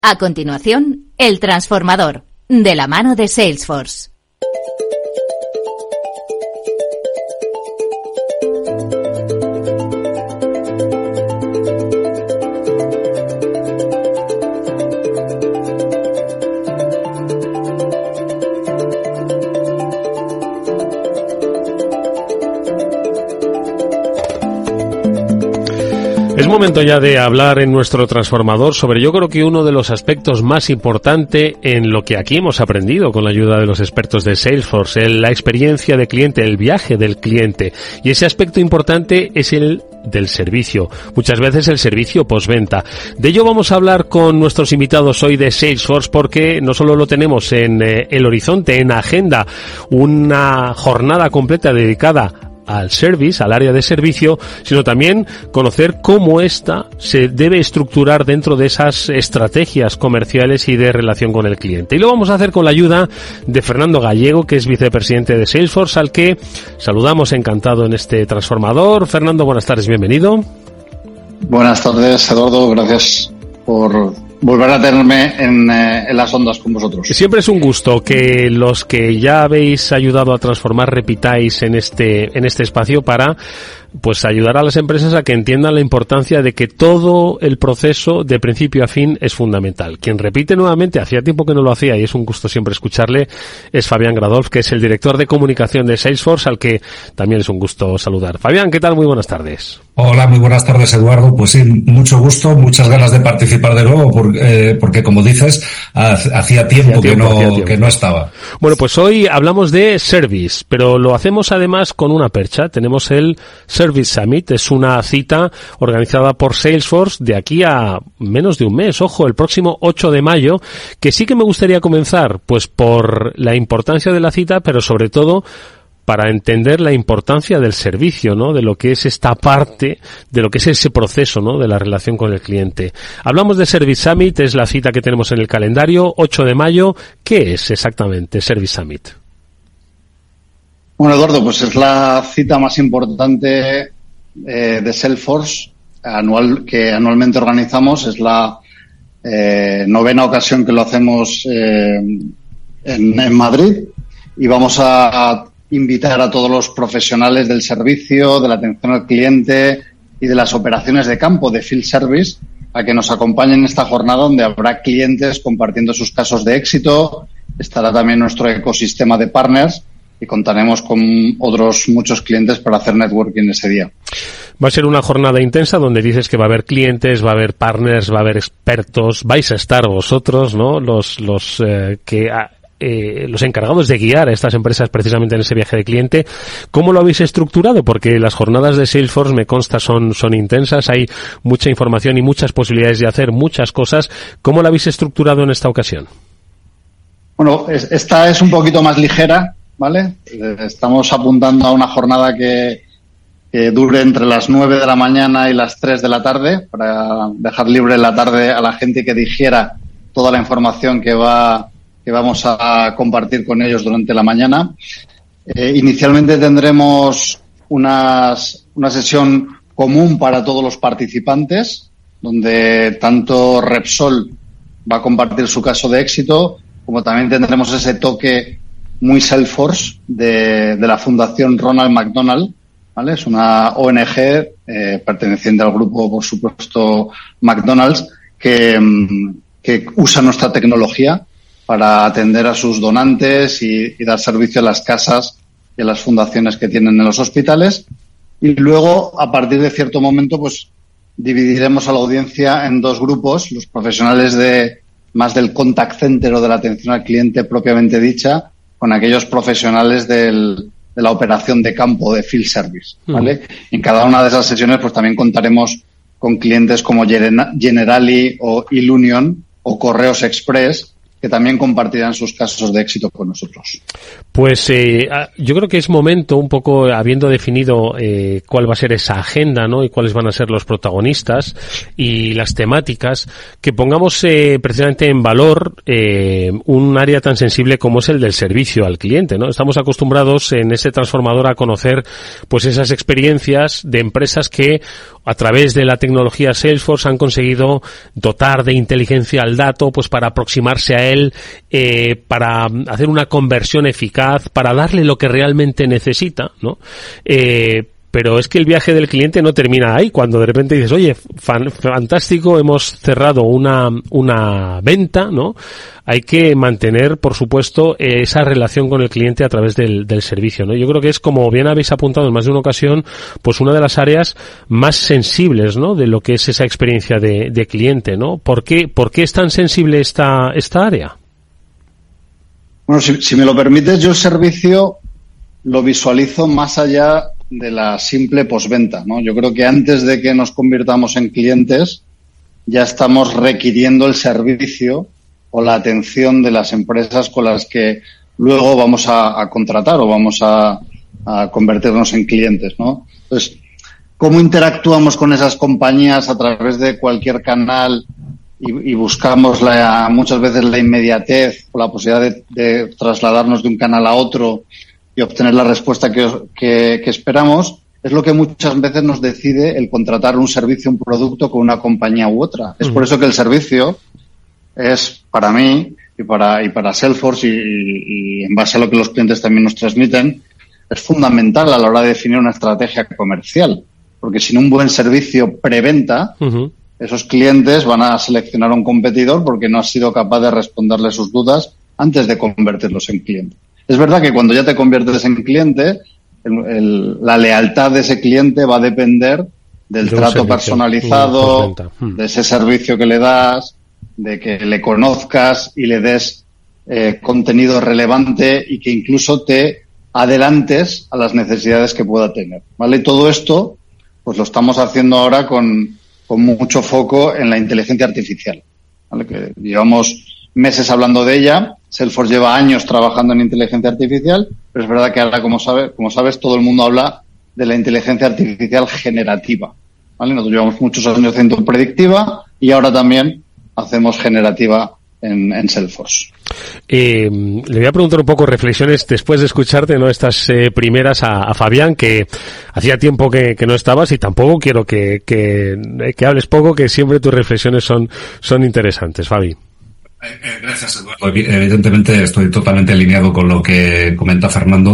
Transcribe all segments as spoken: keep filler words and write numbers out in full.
A continuación, El Transformador, de la mano de Salesforce. Es momento ya de hablar en nuestro transformador sobre, yo creo que uno de los aspectos más importantes en lo que aquí hemos aprendido con la ayuda de los expertos de Salesforce, la experiencia de cliente, el viaje del cliente. Y ese aspecto importante es el del servicio, muchas veces el servicio postventa. De ello vamos a hablar con nuestros invitados hoy de Salesforce, porque no solo lo tenemos en eh, el horizonte, en agenda, una jornada completa dedicada al service, al área de servicio, sino también conocer cómo ésta se debe estructurar dentro de esas estrategias comerciales y de relación con el cliente. Y lo vamos a hacer con la ayuda de Fernando Gallego, que es vicepresidente de Salesforce, al que saludamos encantado en este transformador. Fernando, buenas tardes, bienvenido. Buenas tardes, Eduardo, gracias por volver a tenerme en, eh, en las ondas con vosotros. Siempre es un gusto que los que ya habéis ayudado a transformar repitáis en este en este espacio para pues ayudar a las empresas a que entiendan la importancia de que todo el proceso de principio a fin es fundamental. Quien repite nuevamente, hacía tiempo que no lo hacía y es un gusto siempre escucharle, es Fabián Gradolf, que es el director de comunicación de Salesforce, al que también es un gusto saludar. Fabián, ¿qué tal? Muy buenas tardes. Hola, muy buenas tardes, Eduardo. Pues sí, mucho gusto, muchas ganas de participar de nuevo, porque, eh, porque como dices, hacía tiempo, hacía tiempo, que, no, hacía tiempo. que no estaba. Bueno, pues hoy hablamos de Service, pero lo hacemos además con una percha. Tenemos el Service Summit, es una cita organizada por Salesforce de aquí a menos de un mes, ojo, el próximo ocho de mayo, que sí que me gustaría comenzar pues por la importancia de la cita, pero sobre todo para entender la importancia del servicio, ¿no? De lo que es esta parte, de lo que es ese proceso, ¿no? De la relación con el cliente. Hablamos de Service Summit, es la cita que tenemos en el calendario, ocho de mayo. ¿Qué es exactamente Service Summit? Bueno, Eduardo, pues es la cita más importante eh, de Salesforce anual que anualmente organizamos. Es la eh, novena ocasión que lo hacemos eh, en, en Madrid, y vamos a, a invitar a todos los profesionales del servicio, de la atención al cliente y de las operaciones de campo, de Field Service, a que nos acompañen en esta jornada donde habrá clientes compartiendo sus casos de éxito. Estará también nuestro ecosistema de partners y contaremos con otros muchos clientes para hacer networking ese día. Va a ser una jornada intensa donde dices que va a haber clientes, va a haber partners, va a haber expertos, vais a estar vosotros, ¿no? Los, los eh, que eh, los encargados de guiar a estas empresas precisamente en ese viaje de cliente. ¿Cómo lo habéis estructurado? Porque las jornadas de Salesforce, me consta, son, son intensas, hay mucha información y muchas posibilidades de hacer muchas cosas. ¿Cómo lo habéis estructurado en esta ocasión? Bueno, es, esta es un poquito más ligera, ¿vale? Estamos apuntando a una jornada que, que dure entre las nueve de la mañana y las tres de la tarde, para dejar libre la tarde a la gente que digiera toda la información que va que vamos a compartir con ellos durante la mañana. Eh, inicialmente tendremos unas, una sesión común para todos los participantes, donde tanto Repsol va a compartir su caso de éxito, como también tendremos ese toque muy Salesforce de, de la Fundación Ronald McDonald, ¿vale? Es una O N G eh, perteneciente al grupo, por supuesto, McDonald's, que, que usa nuestra tecnología para atender a sus donantes y, y dar servicio a las casas y a las fundaciones que tienen en los hospitales. Y luego, a partir de cierto momento, pues dividiremos a la audiencia en dos grupos, los profesionales de más del contact center o de la atención al cliente propiamente dicha, con aquellos profesionales del, de la operación de campo, de field service, ¿vale? Mm. En cada una de esas sesiones pues también contaremos con clientes como Generali o Ilunion o Correos Express, que también compartirán sus casos de éxito con nosotros. Pues eh, yo creo que es momento, un poco habiendo definido eh, cuál va a ser esa agenda, ¿no? Y cuáles van a ser los protagonistas y las temáticas, que pongamos eh, precisamente en valor eh, un área tan sensible como es el del servicio al cliente, ¿no? Estamos acostumbrados en ese transformador a conocer pues esas experiencias de empresas que a través de la tecnología Salesforce han conseguido dotar de inteligencia al dato pues para aproximarse a él, eh, para hacer una conversión eficaz, para darle lo que realmente necesita, ¿no? Eh, pero es que el viaje del cliente no termina ahí. Cuando de repente dices, oye, fan, fantástico, hemos cerrado una, una venta, ¿no? Hay que mantener, por supuesto, esa relación con el cliente a través del, del servicio, ¿no? Yo creo que es, como bien habéis apuntado en más de una ocasión, pues una de las áreas más sensibles, ¿no? De lo que es esa experiencia de, de cliente, ¿no? ¿Por qué, por qué es tan sensible esta, esta área? Bueno, si, si me lo permites, yo el servicio lo visualizo más allá de la simple postventa, ¿no? Yo creo que antes de que nos convirtamos en clientes, ya estamos requiriendo el servicio o la atención de las empresas con las que luego vamos a, a contratar o vamos a, a convertirnos en clientes, ¿no? Entonces, ¿cómo interactuamos con esas compañías a través de cualquier canal y, y buscamos la, muchas veces la inmediatez o la posibilidad de, de trasladarnos de un canal a otro y obtener la respuesta que, que, que esperamos? Es lo que muchas veces nos decide el contratar un servicio, un producto con una compañía u otra. Es por eso que el servicio es, para mí y para, y para Salesforce, y, y, y en base a lo que los clientes también nos transmiten, es fundamental a la hora de definir una estrategia comercial. Porque sin un buen servicio preventa, uh-huh. esos clientes van a seleccionar a un competidor porque no ha sido capaz de responderle sus dudas antes de convertirlos en cliente. Es verdad que cuando ya te conviertes en cliente, el, el, la lealtad de ese cliente va a depender del de trato personalizado, hmm. de ese servicio que le das, de que le conozcas y le des eh, contenido relevante y que incluso te adelantes a las necesidades que pueda tener, ¿vale? Y todo esto, pues lo estamos haciendo ahora con, con mucho foco en la inteligencia artificial, ¿vale? Que llevamos meses hablando de ella. Salesforce lleva años trabajando en inteligencia artificial, pero es verdad que ahora, como sabes, como sabes, todo el mundo habla de la inteligencia artificial generativa, ¿vale? Nosotros llevamos muchos años haciendo predictiva y ahora también hacemos generativa en, en Salesforce. Eh, le voy a preguntar un poco reflexiones después de escucharte, ¿no? Estas eh, primeras a, a Fabián, que hacía tiempo que, que no estabas, y tampoco quiero que, que, que hables poco, que siempre tus reflexiones son, son interesantes, Fabi. Eh, eh, gracias, Eduardo. Evidentemente estoy totalmente alineado con lo que comenta Fernando.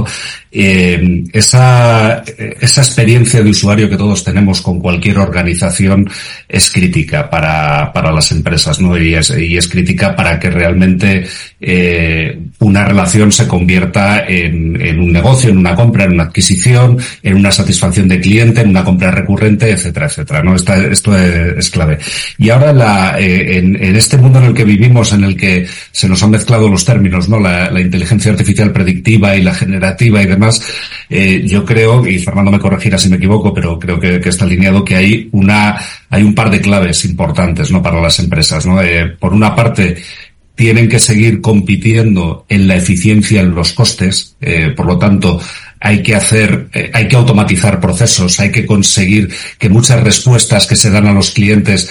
Eh, esa, esa experiencia de usuario que todos tenemos con cualquier organización es crítica para, para las empresas, ¿no? Y es, y es crítica para que realmente eh, una relación se convierta en, en un negocio, en una compra, en una adquisición, en una satisfacción de cliente, en una compra recurrente, etcétera, etcétera, ¿no? Esta, esto es, es clave. Y ahora la, eh, en, en este mundo en el que vivimos, en el que se nos han mezclado los términos, ¿no? La, la inteligencia artificial predictiva y la generativa y demás, eh, yo creo, y Fernando me corregirá si me equivoco, pero creo que, que está alineado, que hay una, hay un par de claves importantes, ¿no? Para las empresas, ¿no? Eh, por una parte, tienen que seguir compitiendo en la eficiencia, en los costes, eh, por lo tanto, hay que hacer, eh, hay que automatizar procesos, hay que conseguir que muchas respuestas que se dan a los clientes,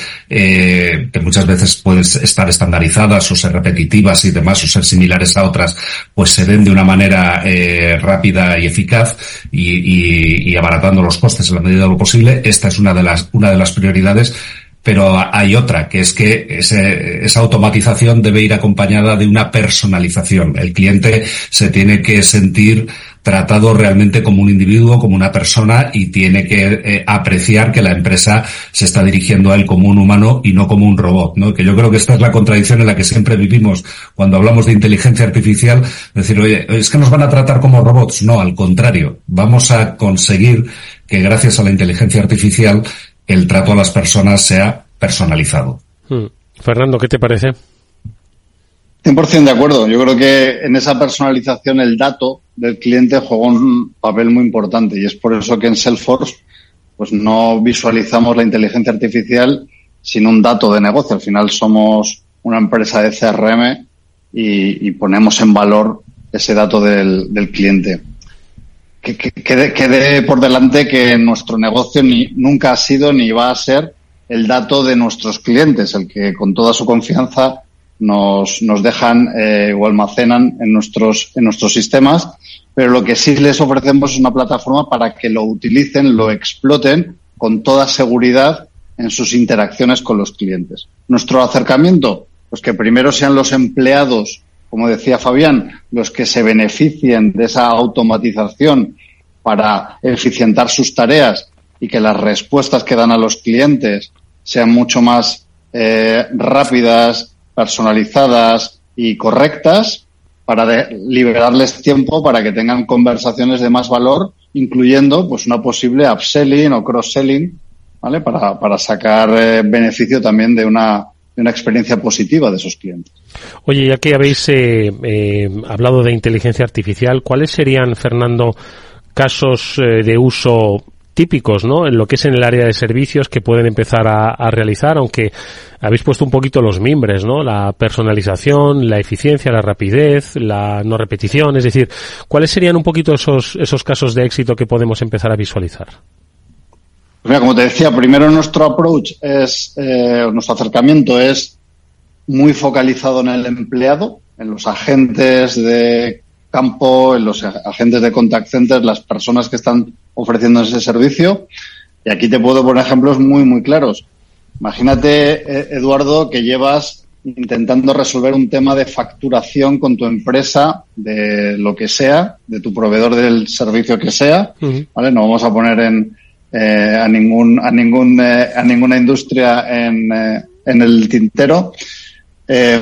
eh, que muchas veces pueden estar estandarizadas o ser repetitivas y demás, o ser similares a otras, pues se den de una manera eh, rápida y eficaz y, y, y abaratando los costes en la medida de lo posible. Esta es una de las, una de las prioridades. Pero hay otra, que es que ese, esa automatización debe ir acompañada de una personalización. El cliente se tiene que sentir tratado realmente como un individuo, como una persona, y tiene que eh, apreciar que la empresa se está dirigiendo a él como un humano y no como un robot, ¿no? Que yo creo que esta es la contradicción en la que siempre vivimos cuando hablamos de inteligencia artificial. Decir, oye, es que nos van a tratar como robots. No, al contrario. Vamos a conseguir que gracias a la inteligencia artificial el trato a las personas sea personalizado. Hmm. Fernando, ¿qué te parece? cien por ciento de acuerdo. Yo creo que en esa personalización el dato del cliente juega un papel muy importante, y es por eso que en Salesforce pues no visualizamos la inteligencia artificial sin un dato de negocio. Al final somos una empresa de C R M y, y ponemos en valor ese dato del, del cliente. Que, que, quede, quede por delante que nuestro negocio ni, nunca ha sido ni va a ser el dato de nuestros clientes, el que con toda su confianza nos, nos dejan eh, o almacenan en nuestros, en nuestros sistemas, pero lo que sí les ofrecemos es una plataforma para que lo utilicen, lo exploten con toda seguridad en sus interacciones con los clientes. Nuestro acercamiento, pues que primero sean los empleados, como decía Fabián, los que se beneficien de esa automatización para eficientar sus tareas y que las respuestas que dan a los clientes sean mucho más eh, rápidas, personalizadas y correctas, para de, liberarles tiempo para que tengan conversaciones de más valor, incluyendo pues una posible upselling o cross-selling, ¿vale? Para, para sacar eh, beneficio también de una de una experiencia positiva de esos clientes. Oye, ya que habéis eh, eh, hablado de inteligencia artificial, ¿cuáles serían, Fernando, casos eh, de uso típicos, ¿no?, en lo que es en el área de servicios que pueden empezar a, a realizar, aunque habéis puesto un poquito los mimbres, ¿no?, la personalización, la eficiencia, la rapidez, la no repetición, es decir, ¿cuáles serían un poquito esos esos casos de éxito que podemos empezar a visualizar? Mira, como te decía, primero nuestro approach es, eh, nuestro acercamiento es muy focalizado en el empleado, en los agentes de campo, en los agentes de contact center, las personas que están ofreciendo ese servicio. Y aquí te puedo poner ejemplos muy, muy claros. Imagínate, Eduardo, que llevas intentando resolver un tema de facturación con tu empresa, de lo que sea, de tu proveedor del servicio que sea, uh-huh. ¿Vale? No vamos a poner en Eh, a ningún a ningún eh, a ninguna industria en, eh, en el tintero, eh,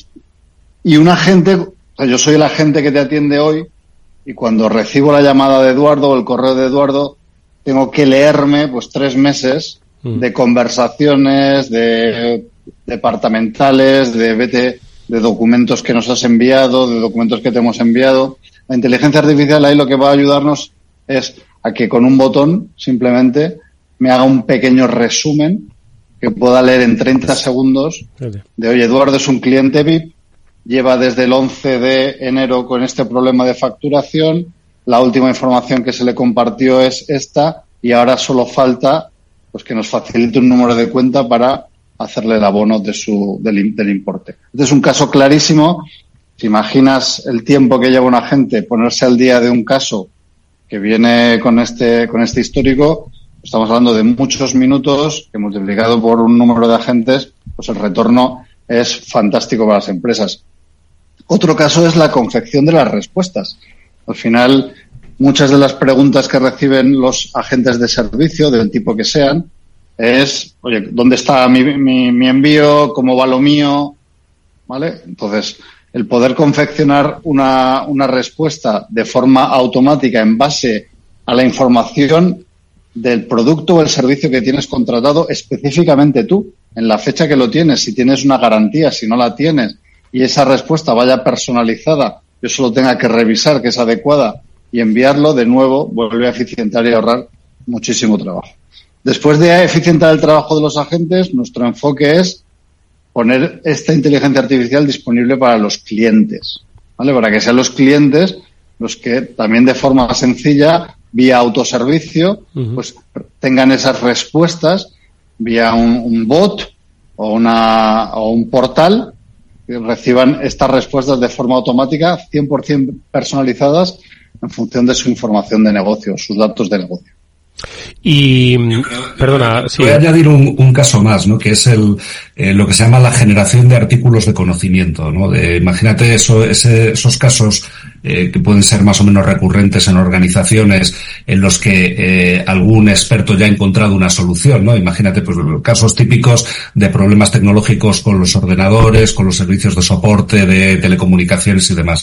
y un agente, o sea, yo soy el agente que te atiende hoy, y cuando recibo la llamada de Eduardo o el correo de Eduardo tengo que leerme pues tres meses mm. de conversaciones de departamentales, de vete de documentos que nos has enviado, de documentos que te hemos enviado. La inteligencia artificial ahí lo que va a ayudarnos es a que con un botón simplemente me haga un pequeño resumen que pueda leer en treinta segundos de, oye, Eduardo es un cliente V I P, lleva desde el once de enero con este problema de facturación, la última información que se le compartió es esta y ahora solo falta pues que nos facilite un número de cuenta para hacerle el abono de su, del, del importe. Este es un caso clarísimo. Si imaginas el tiempo que lleva un agente ponerse al día de un caso que viene con este con este histórico, estamos hablando de muchos minutos que multiplicado por un número de agentes, pues el retorno es fantástico para las empresas. Otro caso es la confección de las respuestas. Al final, muchas de las preguntas que reciben los agentes de servicio, del tipo que sean, es, oye, ¿dónde está mi, mi, mi envío? ¿Cómo va lo mío? ¿Vale? Entonces, el poder confeccionar una, una respuesta de forma automática en base a la información del producto o el servicio que tienes contratado específicamente tú, en la fecha que lo tienes, si tienes una garantía, si no la tienes, y esa respuesta vaya personalizada, yo solo tenga que revisar que es adecuada y enviarlo, de nuevo, vuelve a eficientar y ahorrar muchísimo trabajo. Después de eficientar el trabajo de los agentes, nuestro enfoque es poner esta inteligencia artificial disponible para los clientes, ¿vale? Para que sean los clientes los que también de forma sencilla, vía autoservicio, uh-huh. pues tengan esas respuestas vía un, un bot o una o un portal, que reciban estas respuestas de forma automática, cien por ciento personalizadas en función de su información de negocio, sus datos de negocio. Y, perdona, sí. Voy a añadir un, un caso más, ¿no? Que es el, eh, lo que se llama la generación de artículos de conocimiento, ¿no? De, imagínate eso, ese, esos casos, eh, que pueden ser más o menos recurrentes en organizaciones en los que, eh, algún experto ya ha encontrado una solución, ¿no? Imagínate, pues, casos típicos de problemas tecnológicos con los ordenadores, con los servicios de soporte, de telecomunicaciones y demás.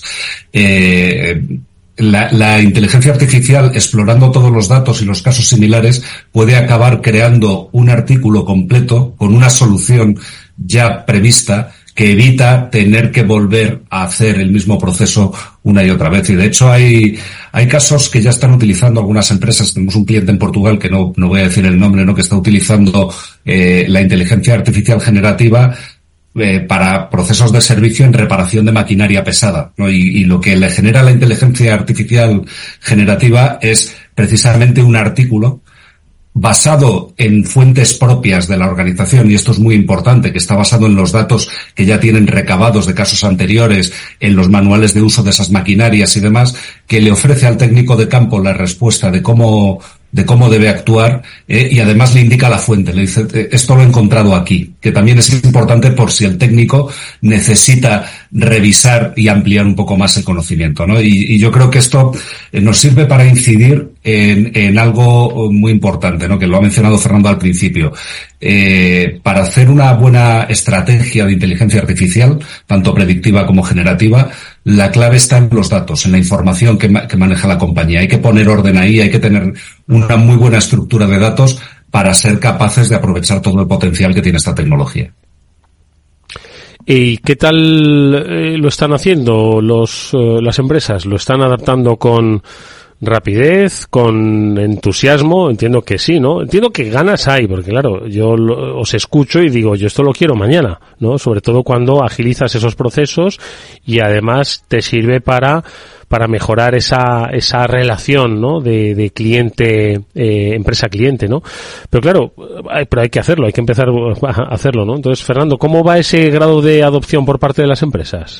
Eh, La, la inteligencia artificial, explorando todos los datos y los casos similares, puede acabar creando un artículo completo con una solución ya prevista que evita tener que volver a hacer el mismo proceso una y otra vez. Y de hecho hay, hay casos que ya están utilizando algunas empresas. Tenemos un cliente en Portugal, que no, no voy a decir el nombre, ¿no? Que está utilizando, eh, la inteligencia artificial generativa eh, para procesos de servicio en reparación de maquinaria pesada, ¿no? Y, y lo que le genera la inteligencia artificial generativa es precisamente un artículo basado en fuentes propias de la organización, y esto es muy importante, que está basado en los datos que ya tienen recabados de casos anteriores, en los manuales de uso de esas maquinarias y demás, que le ofrece al técnico de campo la respuesta de cómo de cómo debe actuar, eh, y además le indica la fuente, le dice, esto lo he encontrado aquí, que también es importante por si el técnico necesita revisar y ampliar un poco más el conocimiento, ¿no? Y, y yo creo que esto eh, nos sirve para incidir en, en algo muy importante, ¿no? Que lo ha mencionado Fernando al principio. Eh, para hacer una buena estrategia de inteligencia artificial, tanto predictiva como generativa, la clave está en los datos, en la información que, ma- que maneja la compañía. Hay que poner orden ahí, hay que tener una muy buena estructura de datos para ser capaces de aprovechar todo el potencial que tiene esta tecnología. ¿Y qué tal eh, lo están haciendo los eh, las empresas? ¿Lo están adaptando con rapidez, con entusiasmo? Entiendo que sí, ¿no? Entiendo que ganas hay, porque claro, yo lo, os escucho y digo, yo esto lo quiero mañana, ¿no? Sobre todo cuando agilizas esos procesos y además te sirve para para mejorar esa esa relación, ¿no? De, de cliente, eh, empresa-cliente, ¿no? Pero claro, hay, pero hay que hacerlo, hay que empezar a hacerlo, ¿no? Entonces, Fernando, ¿cómo va ese grado de adopción por parte de las empresas?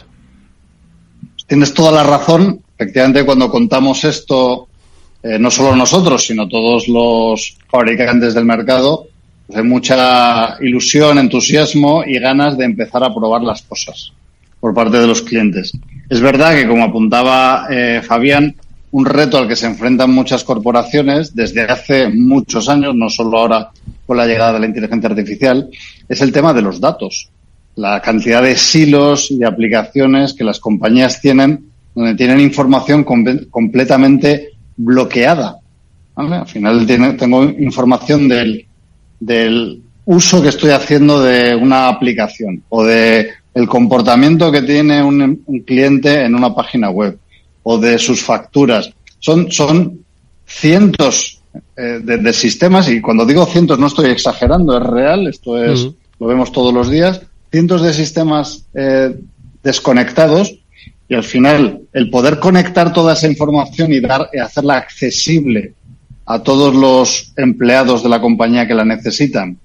Tienes toda la razón. Efectivamente, cuando contamos esto, eh, no solo nosotros, sino todos los fabricantes del mercado, pues hay mucha ilusión, entusiasmo y ganas de empezar a probar las cosas por parte de los clientes. Es verdad que, como apuntaba eh, Fabián, un reto al que se enfrentan muchas corporaciones desde hace muchos años, no solo ahora con la llegada de la inteligencia artificial, es el tema de los datos. La cantidad de silos y aplicaciones que las compañías tienen, donde tienen información com- completamente bloqueada, ¿vale? Al final tiene, tengo información del, del uso que estoy haciendo de una aplicación o de el comportamiento que tiene un, un cliente en una página web o de sus facturas. Son, son cientos eh, de, de sistemas, y cuando digo cientos no estoy exagerando, es real, esto es, uh-huh. lo vemos todos los días, cientos de sistemas eh, desconectados. Y al final, el poder conectar toda esa información y dar y hacerla accesible a todos los empleados de la compañía que la necesitan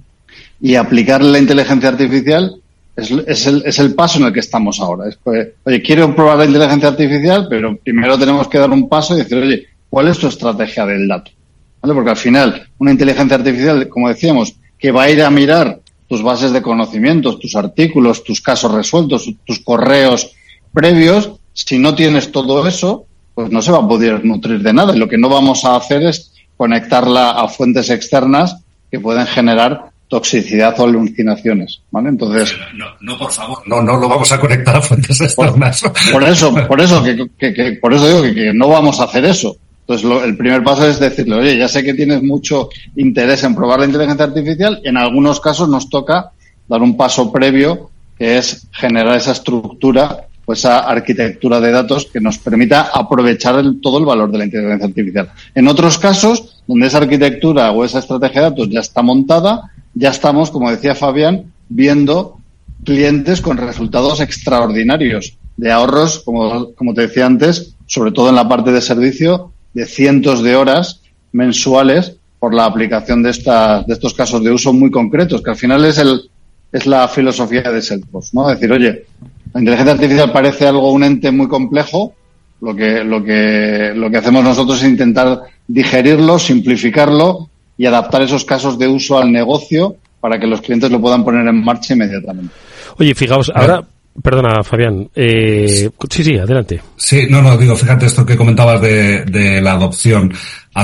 y aplicarle la inteligencia artificial es, es, el, es el paso en el que estamos ahora. Es, pues, oye, quiero probar la inteligencia artificial, pero primero tenemos que dar un paso y decir, oye, ¿cuál es tu estrategia del dato? ¿Vale? Porque al final, una inteligencia artificial, como decíamos, que va a ir a mirar tus bases de conocimientos, tus artículos, tus casos resueltos, tus correos previos, si no tienes todo eso, pues no se va a poder nutrir de nada. Y lo que no vamos a hacer es conectarla a fuentes externas que pueden generar toxicidad o alucinaciones, ¿vale? Entonces, no, no, por favor, no, no lo vamos a conectar a fuentes externas. Por, por eso, por eso, que, que, que por eso digo que, que no vamos a hacer eso. Entonces, lo, el primer paso es decirle, oye, ya sé que tienes mucho interés en probar la inteligencia artificial, en algunos casos nos toca dar un paso previo, que es generar esa estructura o esa arquitectura de datos que nos permita aprovechar el, todo el valor de la inteligencia artificial. En otros casos, donde esa arquitectura o esa estrategia de datos ya está montada, ya estamos, como decía Fabián, viendo clientes con resultados extraordinarios de ahorros, como, como te decía antes, sobre todo en la parte de servicio, de cientos de horas mensuales por la aplicación de estas, de estos casos de uso muy concretos, que al final es el, es la filosofía de Salesforce, ¿no? Decir, oye, la inteligencia artificial parece algo, un ente muy complejo, lo que, lo que, lo que hacemos nosotros es intentar digerirlo, simplificarlo y adaptar esos casos de uso al negocio para que los clientes lo puedan poner en marcha inmediatamente. Oye, fijaos, ahora, perdona, Fabián, eh, sí, sí, adelante. Sí, no, no, digo, fíjate esto que comentabas de, de la adopción.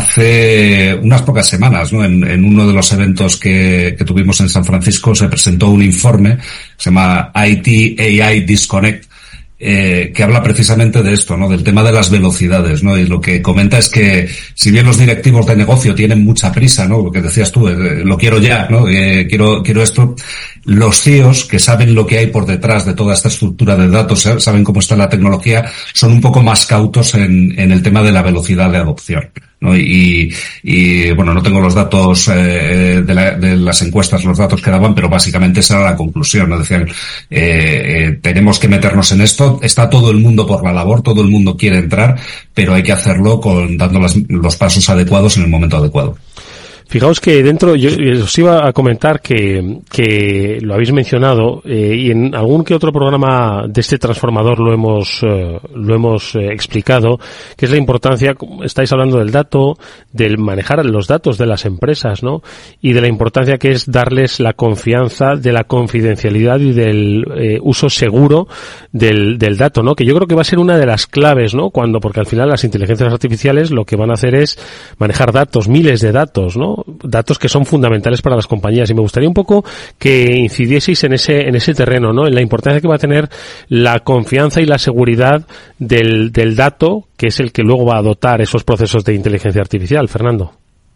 Hace unas pocas semanas, ¿no? En, en uno de los eventos que, que tuvimos en San Francisco se presentó un informe, se llama I T A I Disconnect, eh, que habla precisamente de esto, ¿no? Del tema de las velocidades, ¿no? Y lo que comenta es que, si bien los directivos de negocio tienen mucha prisa, ¿no? Lo que decías tú, eh, lo quiero ya, ¿no? Eh, quiero, quiero esto. Los C E Os, que saben lo que hay por detrás de toda esta estructura de datos, saben cómo está la tecnología, son un poco más cautos en, en el tema de la velocidad de adopción. ¿no? Y, y bueno, no tengo los datos eh, de, la, de las encuestas, los datos que daban, pero básicamente esa era la conclusión, ¿no? Decían, eh, eh, tenemos que meternos en esto, está todo el mundo por la labor, todo el mundo quiere entrar, pero hay que hacerlo con dando las, los pasos adecuados en el momento adecuado. Fijaos que dentro, yo os iba a comentar que, que lo habéis mencionado, eh, y en algún que otro programa de este transformador lo hemos, eh, lo hemos eh, explicado, que es la importancia, estáis hablando del dato, del manejar los datos de las empresas, ¿no? Y de la importancia que es darles la confianza de la confidencialidad y del eh, uso seguro del, del dato, ¿no? Que yo creo que va a ser una de las claves, ¿no? Cuando, porque al final las inteligencias artificiales lo que van a hacer es manejar datos, miles de datos, ¿no? Datos que son fundamentales para las compañías, y me gustaría un poco que incidieseis en ese en ese terreno, ¿no? En la importancia que va a tener la confianza y la seguridad del del dato, que es el que luego va a dotar esos procesos de inteligencia artificial. Fernando.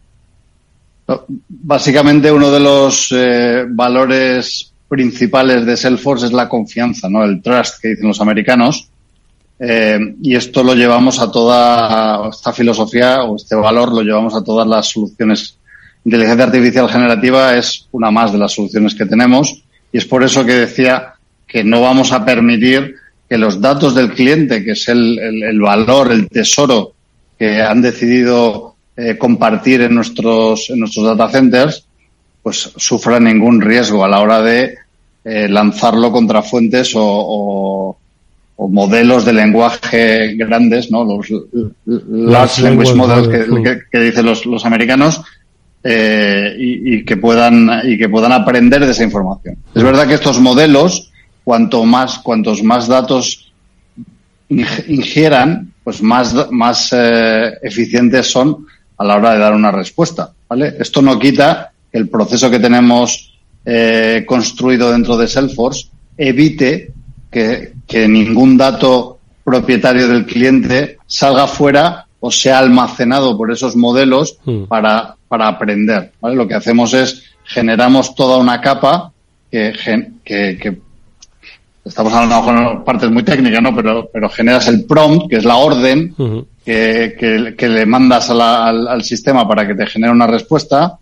Básicamente uno de los eh, valores principales de Salesforce es la confianza, ¿no? El trust que dicen los americanos. Eh, y esto lo llevamos a toda esta filosofía, o este valor lo llevamos a todas las soluciones. Inteligencia artificial generativa es una más de las soluciones que tenemos, y es por eso que decía que no vamos a permitir que los datos del cliente, que es el, el, el valor, el tesoro que han decidido eh, compartir en nuestros, en nuestros data centers, pues sufran ningún riesgo a la hora de eh, lanzarlo contra fuentes o, o, o modelos de lenguaje grandes, ¿no? Los large language models que, que, que dicen los, los americanos. Eh, y, y que puedan y que puedan aprender de esa información. Es verdad que estos modelos, cuanto más cuantos más datos ingieran, pues más más eh, eficientes son a la hora de dar una respuesta, ¿vale? Esto no quita que el proceso que tenemos eh, construido dentro de Salesforce evite que, que ningún dato propietario del cliente salga fuera o sea almacenado por esos modelos mm. para para aprender, ¿vale? Lo que hacemos es generamos toda una capa que, que, que estamos hablando con partes muy técnicas, ¿no? Pero, pero generas el prompt, que es la orden uh-huh. que, que, que le mandas a la, al, al sistema para que te genere una respuesta.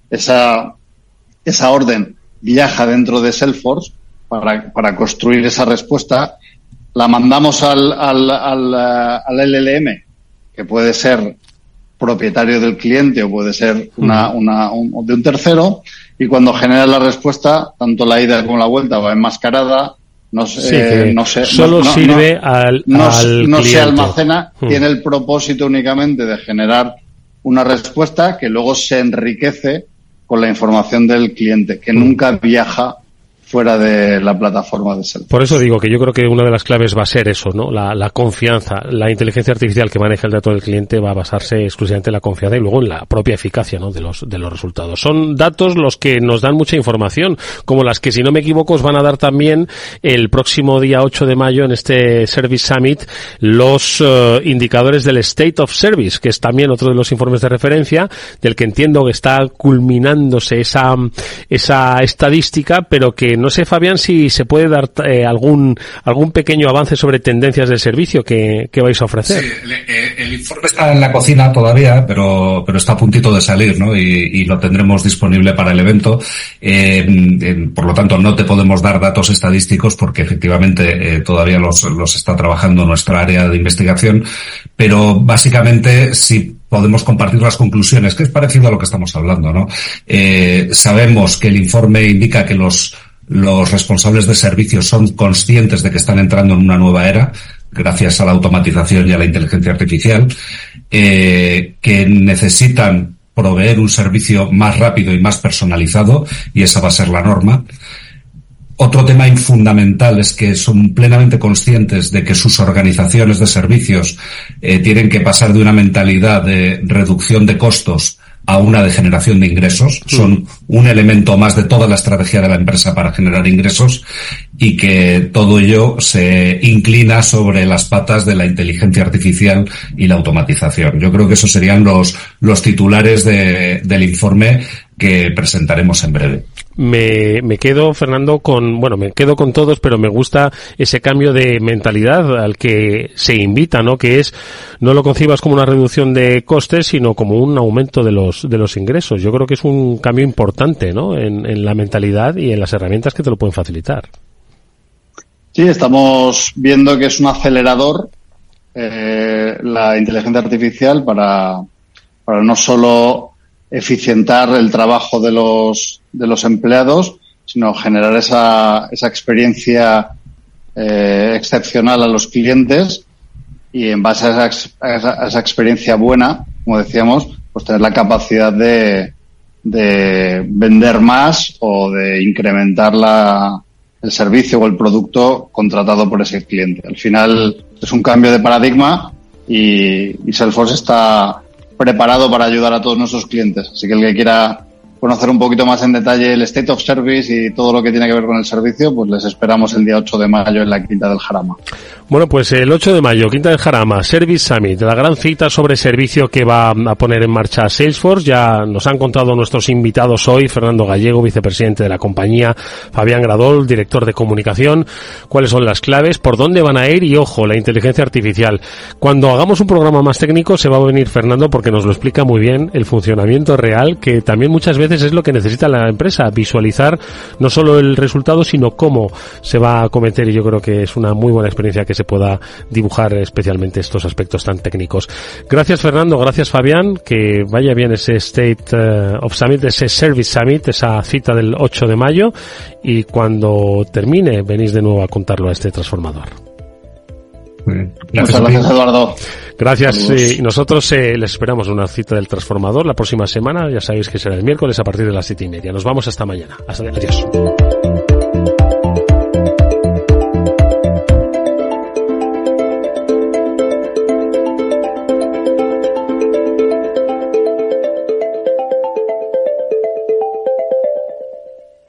Esa, esa orden viaja dentro de Salesforce para, para construir esa respuesta. La mandamos al, al, al, al L L M, que puede ser propietario del cliente o puede ser una, una un, de un tercero, y cuando genera la respuesta, tanto la ida como la vuelta va enmascarada, no se, sí, eh, no se solo no, sirve no, al, no, al no cliente. Se almacena, hmm. tiene el propósito únicamente de generar una respuesta que luego se enriquece con la información del cliente, que hmm. nunca viaja fuera de la plataforma de Salesforce. Por eso digo que yo creo que una de las claves va a ser eso, ¿no? La, la confianza. La inteligencia artificial que maneja el dato del cliente va a basarse exclusivamente en la confianza y luego en la propia eficacia, ¿no? De los, de los resultados. Son datos los que nos dan mucha información, como las que, si no me equivoco, os van a dar también el próximo día ocho de mayo en este Service Summit los uh, indicadores del State of Service, que es también otro de los informes de referencia, del que entiendo que está culminándose esa, esa estadística, pero que no sé, Fabián, si se puede dar eh, algún algún pequeño avance sobre tendencias del servicio que, que vais a ofrecer. Sí, el, el informe está en la cocina todavía, pero pero está a puntito de salir, ¿no? Y, y lo tendremos disponible para el evento. Eh, eh, por lo tanto, no te podemos dar datos estadísticos porque efectivamente eh, todavía los, los está trabajando nuestra área de investigación, pero básicamente sí podemos compartir las conclusiones, que es parecido a lo que estamos hablando, ¿no? Eh, sabemos que el informe indica que los Los responsables de servicios son conscientes de que están entrando en una nueva era, gracias a la automatización y a la inteligencia artificial, eh, que necesitan proveer un servicio más rápido y más personalizado, y esa va a ser la norma. Otro tema fundamental es que son plenamente conscientes de que sus organizaciones de servicios eh, tienen que pasar de una mentalidad de reducción de costos a una de generación de ingresos. Son un elemento más de toda la estrategia de la empresa para generar ingresos, y que todo ello se inclina sobre las patas de la inteligencia artificial y la automatización. Yo creo que esos serían los, los titulares de, del informe que presentaremos en breve. Me, me quedo, Fernando, con, bueno, me quedo con todos, pero me gusta ese cambio de mentalidad al que se invita, ¿no? Que es, no lo concibas como una reducción de costes, sino como un aumento de los, de los ingresos. Yo creo que es un cambio importante, ¿no? En, en la mentalidad y en las herramientas que te lo pueden facilitar. Sí, estamos viendo que es un acelerador, eh, la inteligencia artificial para, para no solo eficientar el trabajo de los de los empleados, sino generar esa esa experiencia eh, excepcional a los clientes y en base a esa, a esa, a esa experiencia buena, como decíamos, pues tener la capacidad de de vender más o de incrementar la el servicio o el producto contratado por ese cliente. Al final es un cambio de paradigma y, y Salesforce está preparado para ayudar a todos nuestros clientes. Así que el que quiera conocer un poquito más en detalle el State of Service y todo lo que tiene que ver con el servicio, pues les esperamos el día ocho de mayo en la Quinta del Jarama. Bueno, pues el ocho de mayo, Quinta del Jarama, Service Summit, la gran cita sobre servicio que va a poner en marcha Salesforce. Ya nos han contado nuestros invitados hoy, Fernando Gallego, vicepresidente de la compañía, Fabián Gradol, director de comunicación, cuáles son las claves, por dónde van a ir y, ojo, la inteligencia artificial. Cuando hagamos un programa más técnico se va a venir Fernando porque nos lo explica muy bien el funcionamiento real, que también muchas veces es lo que necesita la empresa, visualizar no solo el resultado, sino cómo se va a acometer, y yo creo que es una muy buena experiencia que se pueda dibujar especialmente estos aspectos tan técnicos. Gracias, Fernando, gracias, Fabián, que vaya bien ese State of Summit, ese Service Summit, esa cita del ocho de mayo, y cuando termine venís de nuevo a contarlo a este transformador. Muchas gracias, Eduardo. Gracias. Eh, y nosotros eh, les esperamos una cita del transformador la próxima semana. Ya sabéis que será el miércoles a partir de las siete y media. Nos vamos hasta mañana. Hasta, adiós.